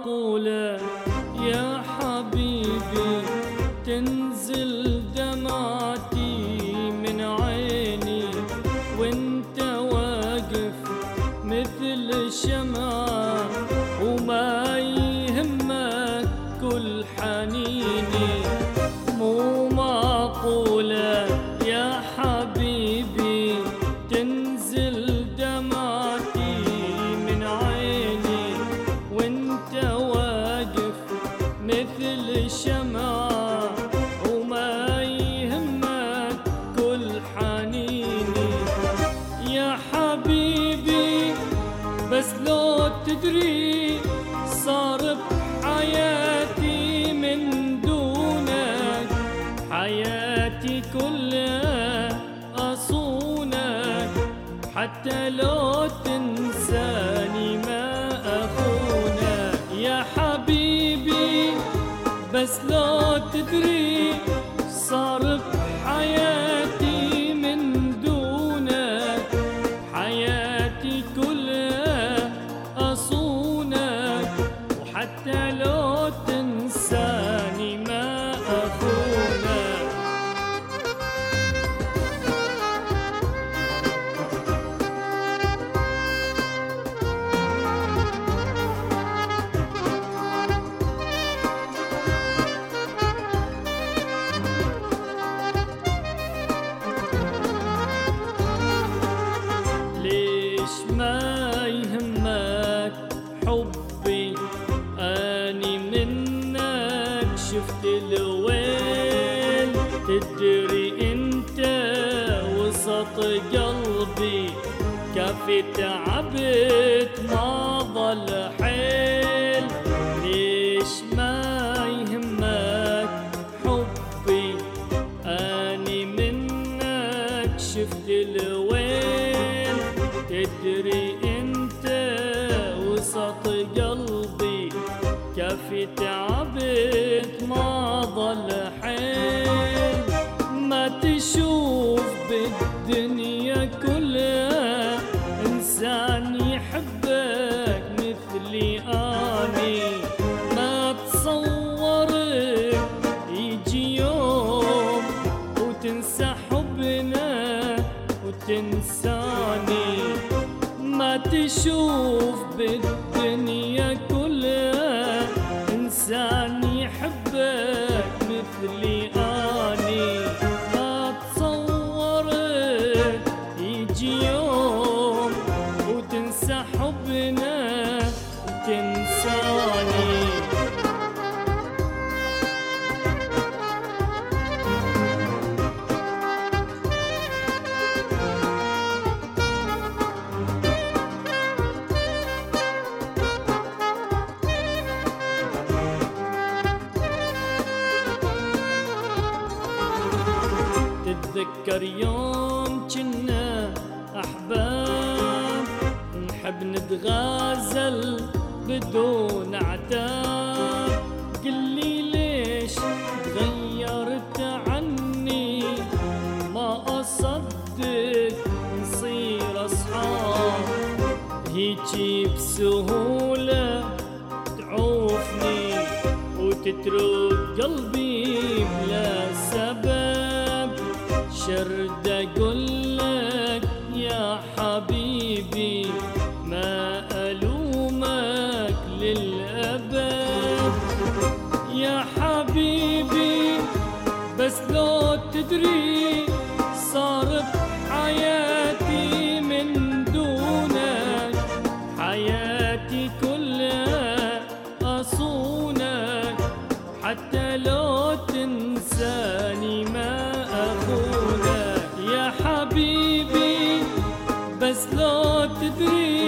معقولة يا حبيبي تنزل دمعتي من عيني وانت واقف مثل شمعة وما يهمك كل حنيني. مو معقولة يا حبيبي تنزل دمعتي من عيني وانت واقف مثل شمعة وما يهمك كل حنيني. يا حبيبي بس لو تدري صار بحياتي من دونك حياتي كلها أصونك حتى لو تنساني ما أخونك. يا حبيبي بس لو تدري صار بحياتي من دونك حياتي كلها أصونك وحتى لو تنساني ما أخونك. ليش ما يهمك حبي أني منك شفت الويل تدري انت وسط قلبي كافي تعبت ما ضل حيل. ليش ما يهمك حبي أني منك شفت الويل تدري انت وسط قلبي كافي تعبت ما ضل حيل. ما تشوف بالدنيا كلها انسان يحبك مثلي اني. ما تصورك يجي يوم وتنسى حبنا وتنساني. ما تشوف بالدنيا كلها إنسان يحبك مثلي أني. ما تصورك يجي يوم وتنسى حبنا وتنساني. تتذكر يوم جنا أحباب نحب نتغازل بدون عتاب. قلي ليش تغيرت عني ما أصدق نصير أصحاب. هيجي بسهولة تعوفني وتترك قلبي بلا سبب. شرد أقولك يا حبيبي ما ألومك للأبد. يا حبيبي بس لو تدري صار بحياتي من دونك حياتي كلها أصونك حتى لو تنساني ما أخونك. يا حبيبي بس لو تدري